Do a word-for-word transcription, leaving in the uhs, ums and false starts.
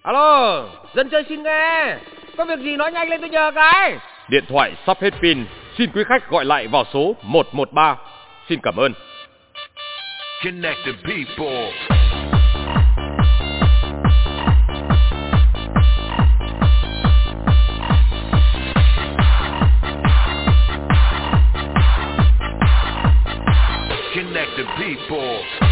Alo, dân chơi xin nghe. Có việc gì nói nhanh lên tôi nhờ cái. Điện thoại sắp hết pin, xin quý khách gọi lại vào số một một ba. Xin cảm ơn. Connect the people. Connect the people.